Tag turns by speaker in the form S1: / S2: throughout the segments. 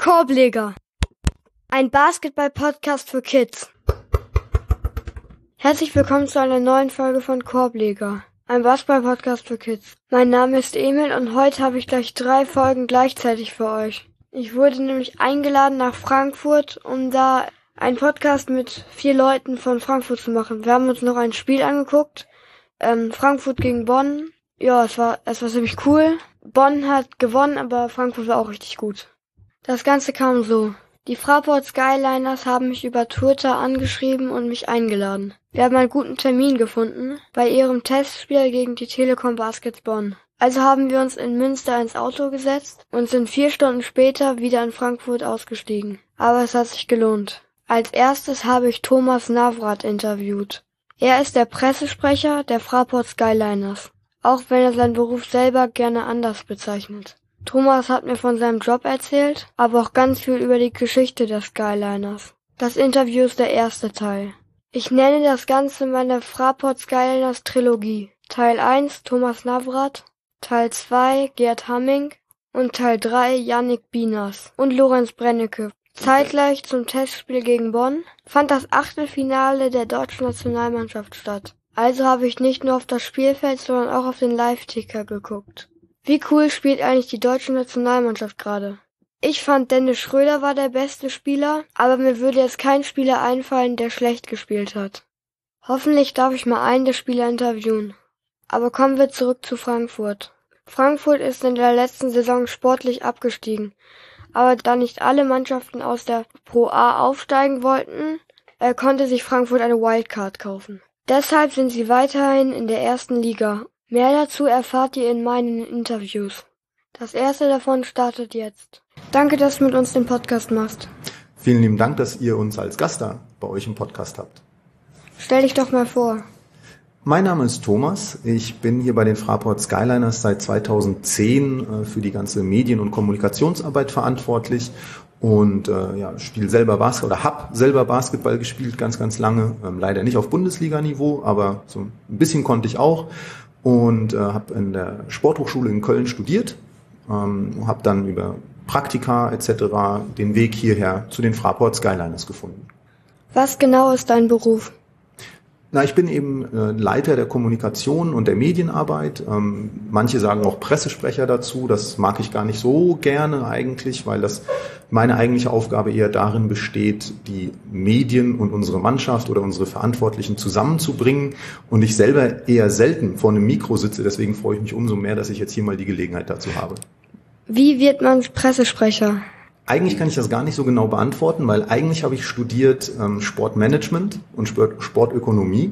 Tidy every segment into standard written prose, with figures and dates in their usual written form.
S1: Korbleger, ein Basketball-Podcast für Kids. Herzlich willkommen zu einer neuen Folge von Korbleger, ein Basketball-Podcast für Kids. Mein Name ist Emil und heute habe ich gleich 3 Folgen gleichzeitig für euch. Ich wurde nämlich eingeladen nach Frankfurt, um da einen Podcast mit 4 Leuten von Frankfurt zu machen. Wir haben uns noch ein Spiel angeguckt, Frankfurt gegen Bonn. Ja, es war ziemlich cool. Bonn hat gewonnen, aber Frankfurt war auch richtig gut. Das Ganze kam so. Die Fraport Skyliners haben mich über Twitter angeschrieben und mich eingeladen. Wir haben einen guten Termin gefunden bei ihrem Testspiel gegen die Telekom Baskets Bonn. Also haben wir uns in Münster ins Auto gesetzt und sind 4 Stunden später wieder in Frankfurt ausgestiegen. Aber es hat sich gelohnt. Als erstes habe ich Thomas Navrat interviewt. Er ist der Pressesprecher der Fraport Skyliners, auch wenn er seinen Beruf selber gerne anders bezeichnet. Thomas hat mir von seinem Job erzählt, aber auch ganz viel über die Geschichte der Skyliners. Das Interview ist der erste Teil. Ich nenne das Ganze meine Fraport Skyliners Trilogie. Teil 1 Thomas Navrat, Teil 2 Gerd Hamming und Teil 3 Yannick Binas und Lorenz Brennecke. Zeitgleich zum Testspiel gegen Bonn fand das Achtelfinale der deutschen Nationalmannschaft statt. Also habe ich nicht nur auf das Spielfeld, sondern auch auf den Live-Ticker geguckt. Wie cool spielt eigentlich die deutsche Nationalmannschaft gerade? Ich fand Dennis Schröder war der beste Spieler, aber mir würde jetzt kein Spieler einfallen, der schlecht gespielt hat. Hoffentlich darf ich mal einen der Spieler interviewen. Aber kommen wir zurück zu Frankfurt. Frankfurt ist in der letzten Saison sportlich abgestiegen. Aber da nicht alle Mannschaften aus der Pro A aufsteigen wollten, konnte sich Frankfurt eine Wildcard kaufen. Deshalb sind sie weiterhin in der ersten Liga. Mehr dazu erfahrt ihr in meinen Interviews. Das erste davon startet jetzt. Danke, dass du mit uns den Podcast machst.
S2: Vielen lieben Dank, dass ihr uns als Gast da bei euch im Podcast habt.
S1: Stell dich doch mal vor.
S2: Mein Name ist Thomas. Ich bin hier bei den Fraport Skyliners seit 2010 für die ganze Medien- und Kommunikationsarbeit verantwortlich und spiele selber Basketball oder habe selber Basketball gespielt ganz, ganz lange. Leider nicht auf Bundesliga-Niveau, aber so ein bisschen konnte ich auch. Und habe in der Sporthochschule in Köln studiert, habe dann über Praktika etc. den Weg hierher zu den Fraport Skyliners gefunden.
S1: Was genau ist dein Beruf?
S2: Ich bin eben Leiter der Kommunikation und der Medienarbeit. Manche sagen auch Pressesprecher dazu. Das mag ich gar nicht so gerne eigentlich, weil meine eigentliche Aufgabe eher darin besteht, die Medien und unsere Mannschaft oder unsere Verantwortlichen zusammenzubringen. Und ich selber eher selten vor einem Mikro sitze. Deswegen freue ich mich umso mehr, dass ich jetzt hier mal die Gelegenheit dazu habe.
S1: Wie wird man Pressesprecher?
S2: Eigentlich kann ich das gar nicht so genau beantworten, weil eigentlich habe ich studiert Sportmanagement und Sportökonomie,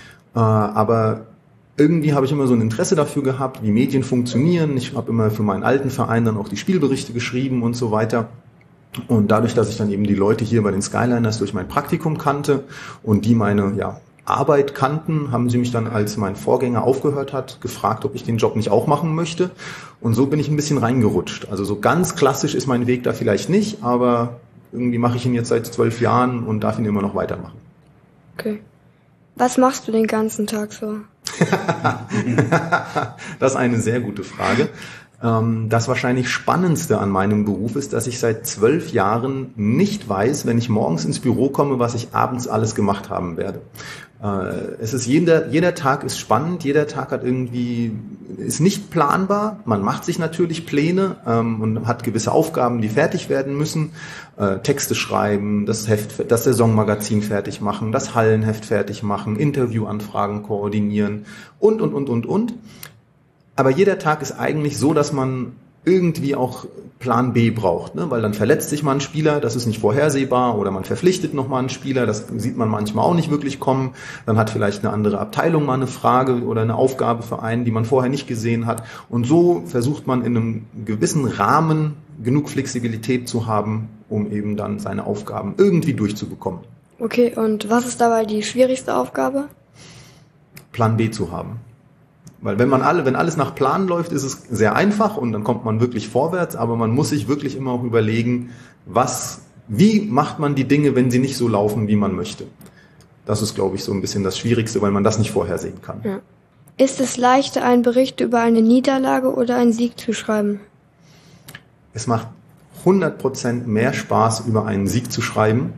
S2: aber irgendwie habe ich immer so ein Interesse dafür gehabt, wie Medien funktionieren. Ich habe immer für meinen alten Verein dann auch die Spielberichte geschrieben und so weiter. Und dadurch, dass ich dann eben die Leute hier bei den Skyliners durch mein Praktikum kannte und die meine Arbeit kannten, haben sie mich dann, als mein Vorgänger aufgehört hat, gefragt, ob ich den Job nicht auch machen möchte. Und so bin ich ein bisschen reingerutscht. Also so ganz klassisch ist mein Weg da vielleicht nicht, aber irgendwie mache ich ihn jetzt seit 12 Jahren und darf ihn immer noch weitermachen.
S1: Okay. Was machst du den ganzen Tag so?
S2: Das ist eine sehr gute Frage. Das wahrscheinlich Spannendste an meinem Beruf ist, dass ich seit 12 Jahren nicht weiß, wenn ich morgens ins Büro komme, was ich abends alles gemacht haben werde. Es ist jeder Tag ist spannend, jeder Tag ist nicht planbar. Man macht sich natürlich Pläne und hat gewisse Aufgaben, die fertig werden müssen. Texte schreiben, das Saisonmagazin fertig machen, das Hallenheft fertig machen, Interviewanfragen koordinieren und. Aber jeder Tag ist eigentlich so, dass man irgendwie auch Plan B braucht, ne? Weil dann verletzt sich mal ein Spieler, das ist nicht vorhersehbar, oder man verpflichtet nochmal einen Spieler, das sieht man manchmal auch nicht wirklich kommen. Dann hat vielleicht eine andere Abteilung mal eine Frage oder eine Aufgabe für einen, die man vorher nicht gesehen hat. Und so versucht man in einem gewissen Rahmen genug Flexibilität zu haben, um eben dann seine Aufgaben irgendwie durchzubekommen.
S1: Okay, und was ist dabei die schwierigste Aufgabe?
S2: Plan B zu haben. Weil wenn alles nach Plan läuft, ist es sehr einfach und dann kommt man wirklich vorwärts, aber man muss sich wirklich immer auch überlegen, wie macht man die Dinge, wenn sie nicht so laufen, wie man möchte. Das ist, glaube ich, so ein bisschen das Schwierigste, weil man das nicht vorhersehen kann.
S1: Ja. Ist es leichter, einen Bericht über eine Niederlage oder einen Sieg zu schreiben?
S2: Es macht 100% mehr Spaß, über einen Sieg zu schreiben.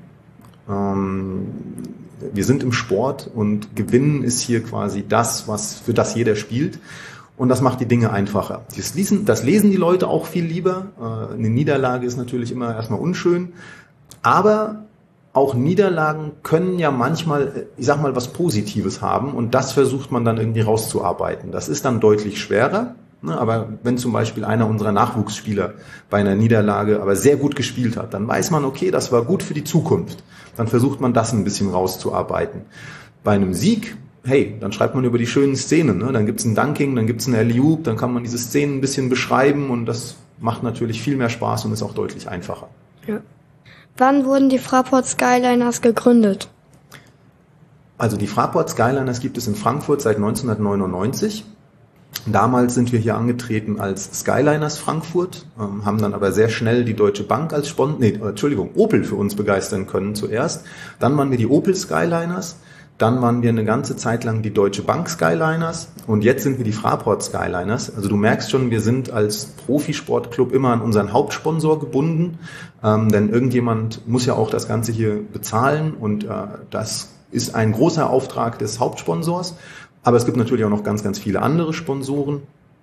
S2: Wir sind im Sport und Gewinnen ist hier quasi das, für das jeder spielt. Und das macht die Dinge einfacher. Das lesen die Leute auch viel lieber. Eine Niederlage ist natürlich immer erstmal unschön. Aber auch Niederlagen können ja manchmal, ich sag mal, was Positives haben. Und das versucht man dann irgendwie rauszuarbeiten. Das ist dann deutlich schwerer. Aber wenn zum Beispiel einer unserer Nachwuchsspieler bei einer Niederlage aber sehr gut gespielt hat, dann weiß man, okay, das war gut für die Zukunft. Dann versucht man das ein bisschen rauszuarbeiten. Bei einem Sieg, hey, dann schreibt man über die schönen Szenen. Dann gibt's ein Dunking, dann gibt's ein Alley-oop, dann kann man diese Szenen ein bisschen beschreiben und das macht natürlich viel mehr Spaß und ist auch deutlich einfacher.
S1: Ja. Wann wurden die Fraport Skyliners gegründet?
S2: Also die Fraport Skyliners gibt es in Frankfurt seit 1999. Damals sind wir hier angetreten als Skyliners Frankfurt, haben dann aber sehr schnell die Deutsche Bank als Opel für uns begeistern können zuerst. Dann waren wir die Opel Skyliners, dann waren wir eine ganze Zeit lang die Deutsche Bank Skyliners und jetzt sind wir die Fraport Skyliners. Also du merkst schon, wir sind als Profisportclub immer an unseren Hauptsponsor gebunden, denn irgendjemand muss ja auch das Ganze hier bezahlen und das ist ein großer Auftrag des Hauptsponsors. Aber es gibt natürlich auch noch ganz, ganz viele andere Sponsoren.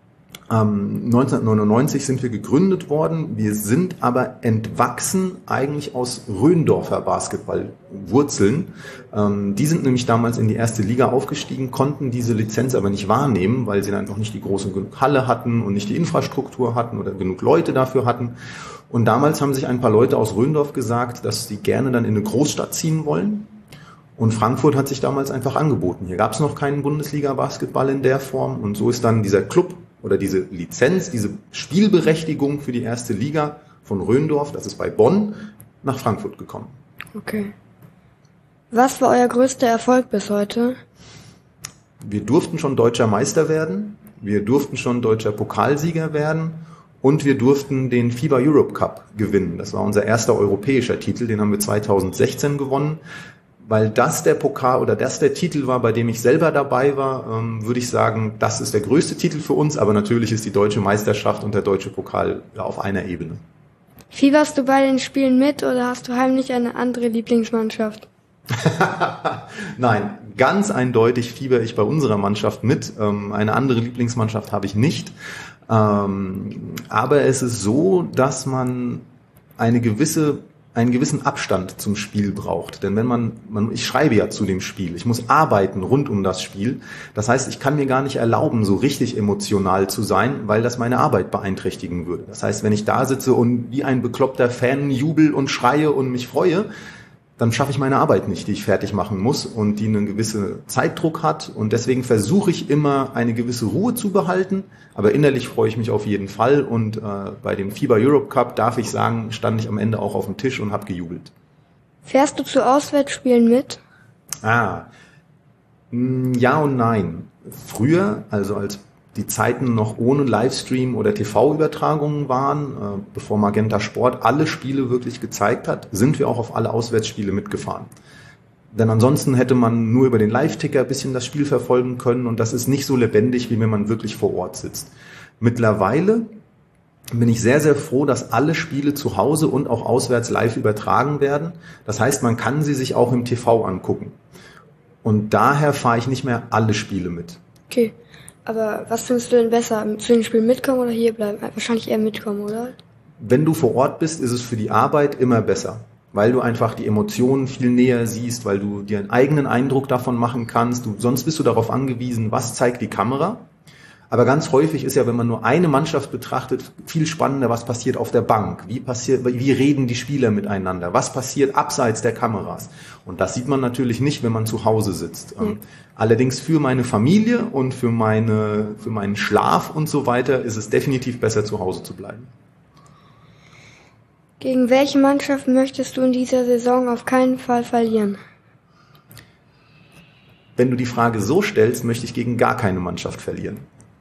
S2: 1999 sind wir gegründet worden. Wir sind aber entwachsen eigentlich aus Rhöndorfer Basketballwurzeln. Die sind nämlich damals in die erste Liga aufgestiegen, konnten diese Lizenz aber nicht wahrnehmen, weil sie dann noch nicht die große genug Halle hatten und nicht die Infrastruktur hatten oder genug Leute dafür hatten. Und damals haben sich ein paar Leute aus Rhöndorf gesagt, dass sie gerne dann in eine Großstadt ziehen wollen. Und Frankfurt hat sich damals einfach angeboten. Hier gab es noch keinen Bundesliga-Basketball in der Form. Und so ist dann dieser Club oder diese Lizenz, diese Spielberechtigung für die erste Liga von Rhöndorf, das ist bei Bonn, nach Frankfurt gekommen.
S1: Okay. Was war euer größter Erfolg bis heute?
S2: Wir durften schon deutscher Meister werden. Wir durften schon deutscher Pokalsieger werden. Und wir durften den FIBA Europe Cup gewinnen. Das war unser erster europäischer Titel. Den haben wir 2016 gewonnen. Weil das der Pokal oder das der Titel war, bei dem ich selber dabei war, würde ich sagen, das ist der größte Titel für uns, aber natürlich ist die deutsche Meisterschaft und der deutsche Pokal auf einer Ebene.
S1: Fieberst du bei den Spielen mit oder hast du heimlich eine andere Lieblingsmannschaft?
S2: Nein, ganz eindeutig fieber ich bei unserer Mannschaft mit. Eine andere Lieblingsmannschaft habe ich nicht. Aber es ist so, dass man einen gewissen Abstand zum Spiel braucht. Denn ich schreibe ja zu dem Spiel, ich muss arbeiten rund um das Spiel. Das heißt, ich kann mir gar nicht erlauben, so richtig emotional zu sein, weil das meine Arbeit beeinträchtigen würde. Das heißt, wenn ich da sitze und wie ein bekloppter Fan jubel und schreie und mich freue, dann schaffe ich meine Arbeit nicht, die ich fertig machen muss und die einen gewissen Zeitdruck hat. Und deswegen versuche ich immer, eine gewisse Ruhe zu behalten. Aber innerlich freue ich mich auf jeden Fall. Und bei dem FIBA Europe Cup, darf ich sagen, stand ich am Ende auch auf dem Tisch und habe gejubelt.
S1: Fährst du zu Auswärtsspielen mit?
S2: Ja und nein. Früher, also als die Zeiten noch ohne Livestream oder TV-Übertragungen waren, bevor Magenta Sport alle Spiele wirklich gezeigt hat, sind wir auch auf alle Auswärtsspiele mitgefahren. Denn ansonsten hätte man nur über den Live-Ticker ein bisschen das Spiel verfolgen können und das ist nicht so lebendig, wie wenn man wirklich vor Ort sitzt. Mittlerweile bin ich sehr, sehr froh, dass alle Spiele zu Hause und auch auswärts live übertragen werden. Das heißt, man kann sie sich auch im TV angucken. Und daher fahre ich nicht mehr alle Spiele mit.
S1: Okay. Aber was findest du denn besser? Zu den Spielen mitkommen oder hier bleiben? Wahrscheinlich eher mitkommen, oder?
S2: Wenn du vor Ort bist, ist es für die Arbeit immer besser, weil du einfach die Emotionen viel näher siehst, weil du dir einen eigenen Eindruck davon machen kannst. Sonst bist du darauf angewiesen, was zeigt die Kamera. Aber ganz häufig ist ja, wenn man nur eine Mannschaft betrachtet, viel spannender, was passiert auf der Bank, wie reden die Spieler miteinander, was passiert abseits der Kameras. Und das sieht man natürlich nicht, wenn man zu Hause sitzt. Allerdings für meine Familie und für meinen Schlaf und so weiter ist es definitiv besser, zu Hause zu bleiben.
S1: Gegen welche Mannschaft möchtest du in dieser Saison auf keinen Fall verlieren?
S2: Wenn du die Frage so stellst, möchte ich gegen gar keine Mannschaft verlieren.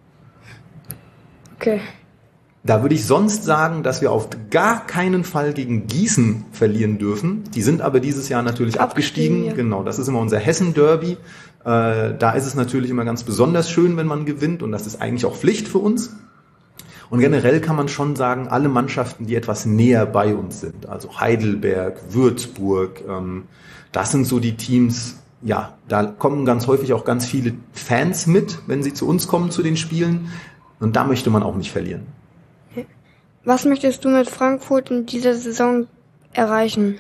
S1: Okay.
S2: Da würde ich sonst sagen, dass wir auf gar keinen Fall gegen Gießen verlieren dürfen. Die sind aber dieses Jahr natürlich abgestiegen. Ja. Genau, das ist immer unser Hessen-Derby. Da ist es natürlich immer ganz besonders schön, wenn man gewinnt und das ist eigentlich auch Pflicht für uns. Und generell kann man schon sagen, alle Mannschaften, die etwas näher bei uns sind, also Heidelberg, Würzburg, das sind so die Teams, ja, da kommen ganz häufig auch ganz viele Fans mit, wenn sie zu uns kommen zu den Spielen. Und da möchte man auch nicht verlieren.
S1: Was möchtest du mit Frankfurt in dieser Saison erreichen?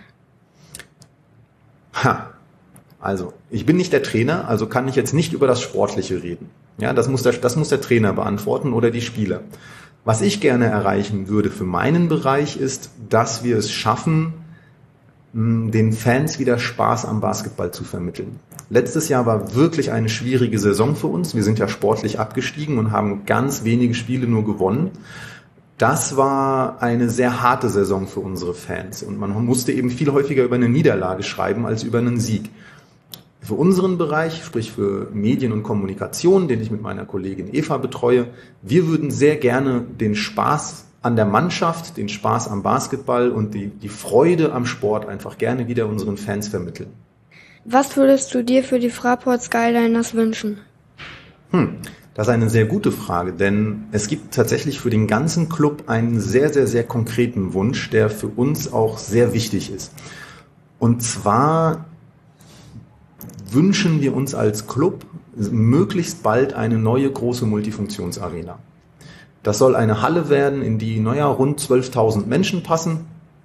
S2: Also, ich bin nicht der Trainer, also kann ich jetzt nicht über das Sportliche reden. Ja, das muss der Trainer beantworten oder die Spieler. Was ich gerne erreichen würde für meinen Bereich ist, dass wir es schaffen, den Fans wieder Spaß am Basketball zu vermitteln. Letztes Jahr war wirklich eine schwierige Saison für uns. Wir sind ja sportlich abgestiegen und haben ganz wenige Spiele nur gewonnen. Das war eine sehr harte Saison für unsere Fans und man musste eben viel häufiger über eine Niederlage schreiben als über einen Sieg. Für unseren Bereich, sprich für Medien und Kommunikation, den ich mit meiner Kollegin Eva betreue, wir würden sehr gerne den Spaß an der Mannschaft, den Spaß am Basketball und die Freude am Sport einfach gerne wieder unseren Fans vermitteln.
S1: Was würdest du dir für die Fraport Skyliners wünschen?
S2: Das ist eine sehr gute Frage, denn es gibt tatsächlich für den ganzen Club einen sehr, sehr, sehr konkreten Wunsch, der für uns auch sehr wichtig ist. Und zwar wünschen wir uns als Club möglichst bald eine neue große Multifunktionsarena. Das soll eine Halle werden, in die rund 12.000 Menschen passen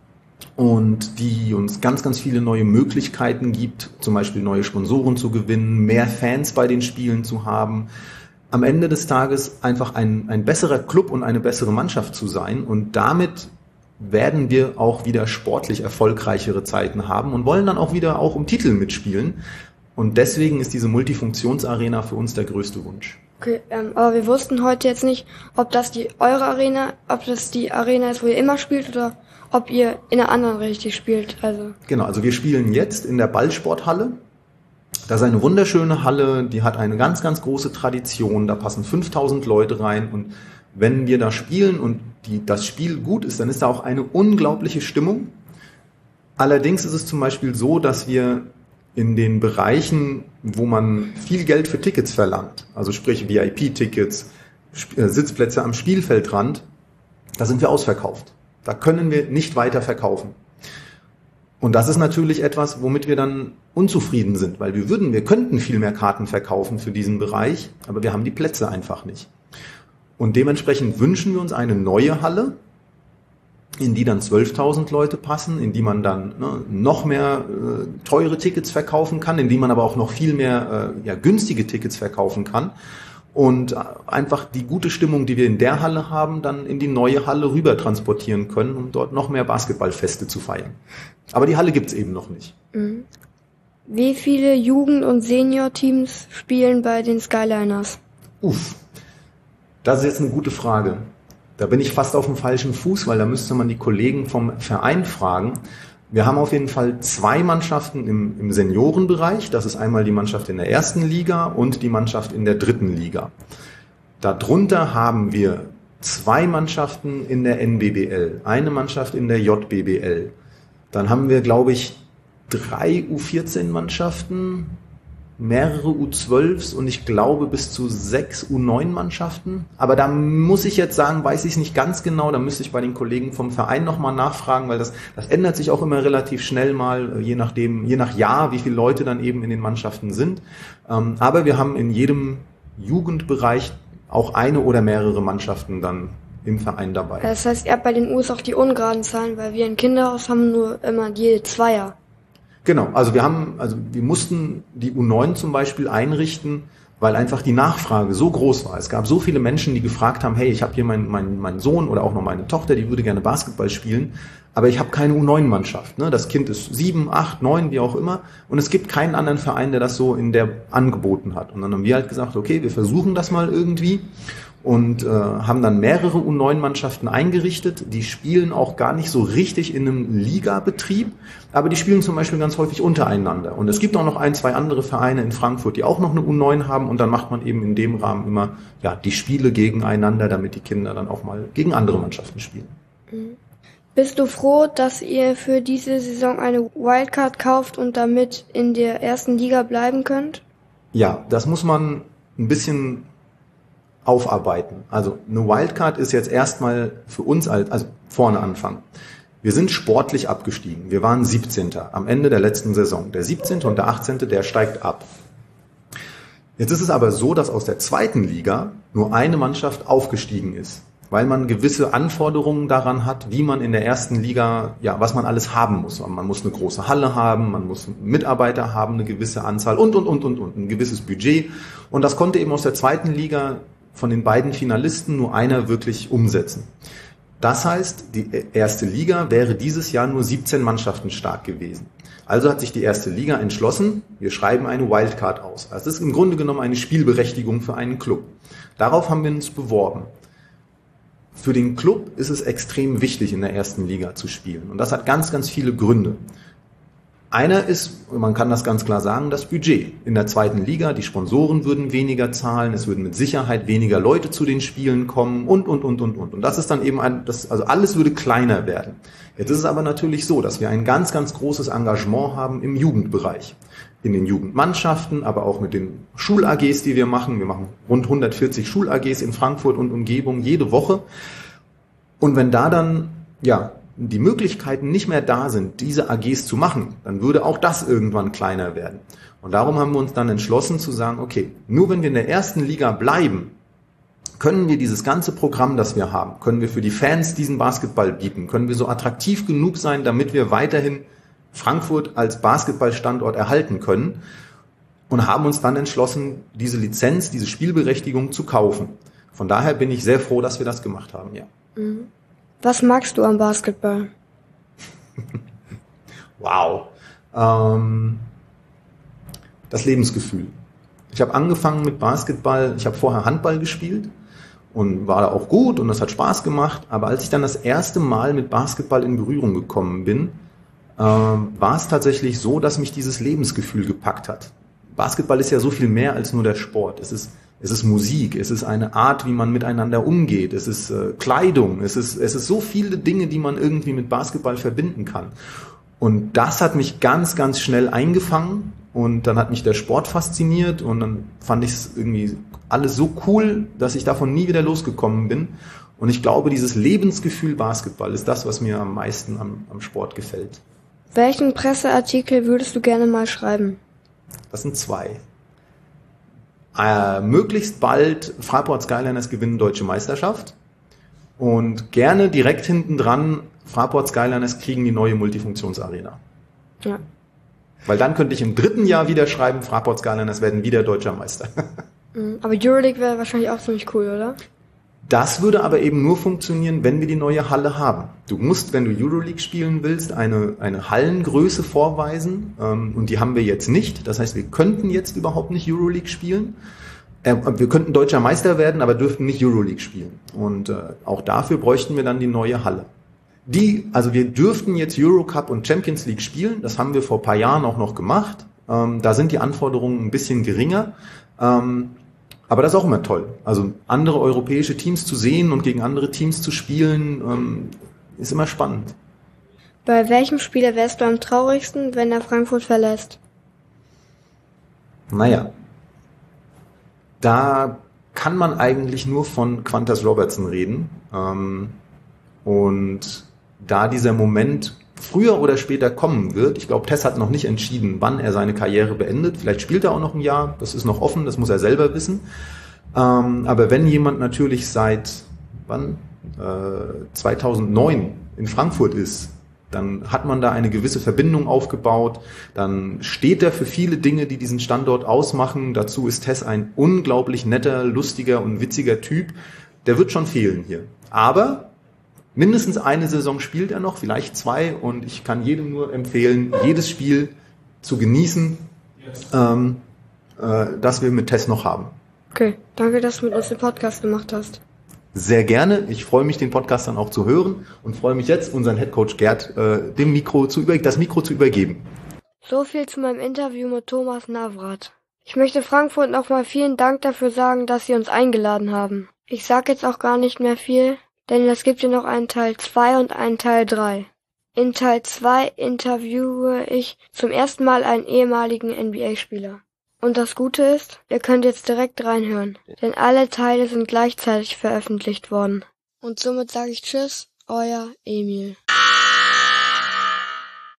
S2: und die uns ganz, ganz viele neue Möglichkeiten gibt, zum Beispiel neue Sponsoren zu gewinnen, mehr Fans bei den Spielen zu haben. Am Ende des Tages einfach ein besserer Club und eine bessere Mannschaft zu sein und damit werden wir auch wieder sportlich erfolgreichere Zeiten haben und wollen dann auch wieder auch um Titel mitspielen. Und deswegen ist diese Multifunktionsarena für uns der größte Wunsch.
S1: Okay, aber wir wussten heute jetzt nicht, ob das die Arena ist, wo ihr immer spielt oder ob ihr in einer anderen richtig spielt.
S2: Genau, also wir spielen jetzt in der Ballsporthalle. Das ist eine wunderschöne Halle, die hat eine ganz, ganz große Tradition. Da passen 5.000 Leute rein und wenn wir da spielen und das Spiel gut ist, dann ist da auch eine unglaubliche Stimmung. Allerdings ist es zum Beispiel so, dass wir in den Bereichen, wo man viel Geld für Tickets verlangt, also sprich VIP-Tickets, Sitzplätze am Spielfeldrand, da sind wir ausverkauft. Da können wir nicht weiter verkaufen. Und das ist natürlich etwas, womit wir dann unzufrieden sind, weil wir könnten viel mehr Karten verkaufen für diesen Bereich, aber wir haben die Plätze einfach nicht. Und dementsprechend wünschen wir uns eine neue Halle, in die dann 12.000 Leute passen, in die man dann noch mehr teure Tickets verkaufen kann, in die man aber auch noch viel mehr günstige Tickets verkaufen kann und einfach die gute Stimmung, die wir in der Halle haben, dann in die neue Halle rüber transportieren können, um dort noch mehr Basketballfeste zu feiern. Aber die Halle gibt's eben noch nicht.
S1: Wie viele Jugend- und Senior-Teams spielen bei den Skyliners?
S2: Das ist jetzt eine gute Frage. Da bin ich fast auf dem falschen Fuß, weil da müsste man die Kollegen vom Verein fragen. Wir haben auf jeden Fall 2 Mannschaften im Seniorenbereich. Das ist einmal die Mannschaft in der 1. Liga und die Mannschaft in der 3. Liga. Darunter haben wir 2 Mannschaften in der NBBL, eine Mannschaft in der JBBL. Dann haben wir, glaube ich, 3 U14-Mannschaften, mehrere U12s und ich glaube bis zu 6 U9-Mannschaften. Aber da muss ich jetzt sagen, weiß ich es nicht ganz genau, da müsste ich bei den Kollegen vom Verein nochmal nachfragen, weil das ändert sich auch immer relativ schnell mal, je nach Jahr, wie viele Leute dann eben in den Mannschaften sind. Aber wir haben in jedem Jugendbereich auch eine oder mehrere Mannschaften dann im Verein dabei.
S1: Das heißt, ihr habt bei den U's auch die ungeraden Zahlen, weil wir in Kinderhaus haben nur immer die Zweier.
S2: Genau, also wir mussten die U9 zum Beispiel einrichten, weil einfach die Nachfrage so groß war. Es gab so viele Menschen, die gefragt haben, hey, ich habe hier meinen Sohn oder auch noch meine Tochter, die würde gerne Basketball spielen, aber ich habe keine U9-Mannschaft. Ne? Das Kind ist 7, 8, 9, wie auch immer und es gibt keinen anderen Verein, der das so in der angeboten hat. Und dann haben wir halt gesagt, okay, wir versuchen das mal irgendwie und haben dann mehrere U9-Mannschaften eingerichtet. Die spielen auch gar nicht so richtig in einem Ligabetrieb, aber die spielen zum Beispiel ganz häufig untereinander. Und es gibt auch noch 1, 2 andere Vereine in Frankfurt, die auch noch eine U9 haben und dann macht man eben in dem Rahmen immer die Spiele gegeneinander, damit die Kinder dann auch mal gegen andere Mannschaften spielen.
S1: Bist du froh, dass ihr für diese Saison eine Wildcard kauft und damit in der 1. Liga bleiben könnt?
S2: Ja, das muss man ein bisschen aufarbeiten. Also eine Wildcard ist jetzt erstmal für uns also vorne anfangen. Wir sind sportlich abgestiegen. Wir waren 17. am Ende der letzten Saison. Der 17. und der 18., der steigt ab. Jetzt ist es aber so, dass aus der zweiten Liga nur eine Mannschaft aufgestiegen ist, weil man gewisse Anforderungen daran hat, wie man in der ersten Liga, was man alles haben muss. Man muss eine große Halle haben, man muss Mitarbeiter haben, eine gewisse Anzahl und, ein gewisses Budget. Und das konnte eben aus der zweiten Liga von den beiden Finalisten nur einer wirklich umsetzen. Das heißt, die erste Liga wäre dieses Jahr nur 17 Mannschaften stark gewesen. Also hat sich die erste Liga entschlossen, wir schreiben eine Wildcard aus. Das ist im Grunde genommen eine Spielberechtigung für einen Club. Darauf haben wir uns beworben. Für den Club ist es extrem wichtig, in der ersten Liga zu spielen. Und das hat ganz, ganz viele Gründe. Einer ist, man kann das ganz klar sagen, das Budget. In der zweiten Liga, die Sponsoren würden weniger zahlen, es würden mit Sicherheit weniger Leute zu den Spielen kommen und. Und das ist dann eben also alles würde kleiner werden. Jetzt ist es aber natürlich so, dass wir ein ganz, ganz großes Engagement haben im Jugendbereich. In den Jugendmannschaften, aber auch mit den Schul-AGs, die wir machen. Wir machen rund 140 Schul-AGs in Frankfurt und Umgebung jede Woche. Und wenn da dann, die Möglichkeiten nicht mehr da sind, diese AGs zu machen, dann würde auch das irgendwann kleiner werden. Und darum haben wir uns dann entschlossen zu sagen, okay, nur wenn wir in der ersten Liga bleiben, können wir dieses ganze Programm, das wir haben, können wir für die Fans diesen Basketball bieten, können wir so attraktiv genug sein, damit wir weiterhin Frankfurt als Basketballstandort erhalten können und haben uns dann entschlossen, diese Lizenz, diese Spielberechtigung zu kaufen. Von daher bin ich sehr froh, dass wir das gemacht haben, ja.
S1: Was magst du am Basketball?
S2: Wow. Das Lebensgefühl. Ich habe angefangen mit Basketball, ich habe vorher Handball gespielt und war da auch gut und das hat Spaß gemacht. Aber als ich dann das erste Mal mit Basketball in Berührung gekommen bin, war es tatsächlich so, dass mich dieses Lebensgefühl gepackt hat. Basketball ist ja so viel mehr als nur der Sport. Es ist Musik, es ist eine Art, wie man miteinander umgeht, es ist Kleidung, es ist so viele Dinge, die man irgendwie mit Basketball verbinden kann. Und das hat mich ganz, ganz schnell eingefangen und dann hat mich der Sport fasziniert und dann fand ich es irgendwie alles so cool, dass ich davon nie wieder losgekommen bin. Und ich glaube, dieses Lebensgefühl Basketball ist das, was mir am meisten am Sport gefällt.
S1: Welchen Presseartikel würdest du gerne mal schreiben?
S2: Das sind 2. Möglichst bald Fraport Skyliners gewinnen Deutsche Meisterschaft und gerne direkt hinten dran Fraport Skyliners kriegen die neue Multifunktionsarena.
S1: Ja.
S2: Weil dann könnte ich im 3. Jahr wieder schreiben, Fraport Skyliners werden wieder Deutscher Meister.
S1: Aber Euroleague wäre wahrscheinlich auch ziemlich cool, oder?
S2: Das würde aber eben nur funktionieren, wenn wir die neue Halle haben. Du musst, wenn du Euroleague spielen willst, eine Hallengröße vorweisen und die haben wir jetzt nicht. Das heißt, wir könnten jetzt überhaupt nicht Euroleague spielen. Wir könnten Deutscher Meister werden, aber dürften nicht Euroleague spielen. Und auch dafür bräuchten wir dann die neue Halle. Also wir dürften jetzt Eurocup und Champions League spielen. Das haben wir vor ein paar Jahren auch noch gemacht. Da sind die Anforderungen ein bisschen geringer. Aber das ist auch immer toll. Also andere europäische Teams zu sehen und gegen andere Teams zu spielen, ist immer spannend.
S1: Bei welchem Spieler wärst du am traurigsten, wenn er Frankfurt verlässt?
S2: Naja, da kann man eigentlich nur von Qantas Robertson reden. Und da dieser Moment früher oder später kommen wird, ich glaube, Tess hat noch nicht entschieden, wann er seine Karriere beendet. Vielleicht spielt er auch noch ein Jahr, das ist noch offen, das muss er selber wissen. Aber wenn jemand natürlich seit 2009 in Frankfurt ist, dann hat man da eine gewisse Verbindung aufgebaut, dann steht er für viele Dinge, die diesen Standort ausmachen. Dazu ist Tess ein unglaublich netter, lustiger und witziger Typ. Der wird schon fehlen hier. Aber mindestens eine Saison spielt er noch, vielleicht 2 und ich kann jedem nur empfehlen, jedes Spiel zu genießen, das wir mit Tess noch haben.
S1: Okay, danke, dass du mit uns den Podcast gemacht hast.
S2: Sehr gerne. Ich freue mich, den Podcast dann auch zu hören und freue mich jetzt, unseren Headcoach Gerd das Mikro zu übergeben.
S1: So viel zu meinem Interview mit Thomas Navrat. Ich möchte Frankfurt nochmal vielen Dank dafür sagen, dass sie uns eingeladen haben. Ich sage jetzt auch gar nicht mehr viel, denn es gibt ja noch einen Teil 2 und einen Teil 3. In Teil 2 interviewe ich zum ersten Mal einen ehemaligen NBA-Spieler. Und das Gute ist, ihr könnt jetzt direkt reinhören, denn alle Teile sind gleichzeitig veröffentlicht worden. Und somit sage ich Tschüss, euer Emil.